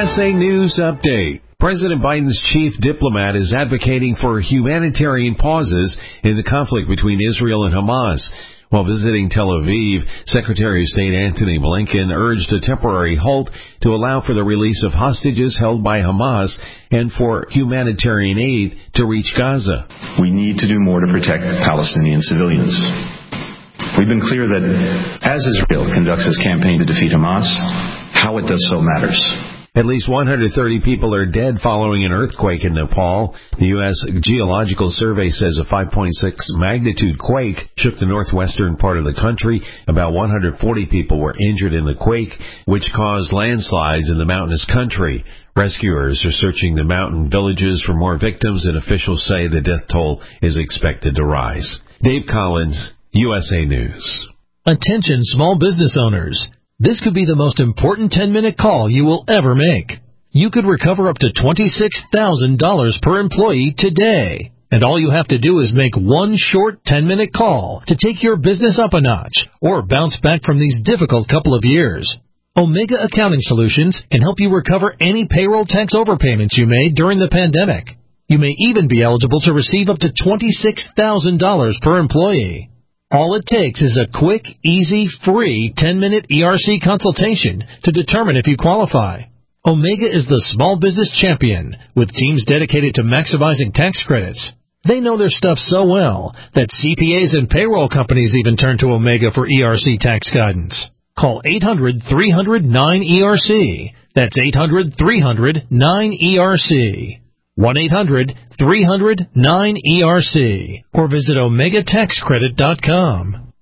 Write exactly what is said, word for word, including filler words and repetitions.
S A News Update. President Biden's chief diplomat is advocating for humanitarian pauses in the conflict between Israel and Hamas. While visiting Tel Aviv, Secretary of State Antony Blinken urged a temporary halt to allow for the release of hostages held by Hamas and for humanitarian aid to reach Gaza. We need to do more to protect Palestinian civilians. We've been clear that as Israel conducts its campaign to defeat Hamas, how it does so matters. At least one hundred thirty people are dead following an earthquake in Nepal. The U S Geological Survey says a five point six magnitude quake shook the northwestern part of the country. About one hundred forty people were injured in the quake, which caused landslides in the mountainous country. Rescuers are searching the mountain villages for more victims, and officials say the death toll is expected to rise. Dave Collins, U S A News. Attention small business owners. This could be the most important ten-minute call you will ever make. You could recover up to twenty-six thousand dollars per employee today. And all you have to do is make one short ten-minute call to take your business up a notch or bounce back from these difficult couple of years. Omega Accounting Solutions can help you recover any payroll tax overpayments you made during the pandemic. You may even be eligible to receive up to twenty-six thousand dollars per employee. All it takes is a quick, easy, free ten-minute E R C consultation to determine if you qualify. Omega is the small business champion with teams dedicated to maximizing tax credits. They know their stuff so well that C P As and payroll companies even turn to Omega for E R C tax guidance. Call eight hundred, three hundred, nine E R C. That's eight hundred, three hundred, nine E R C. one eight hundred, three hundred, nine E R C or visit omega tax credit dot com.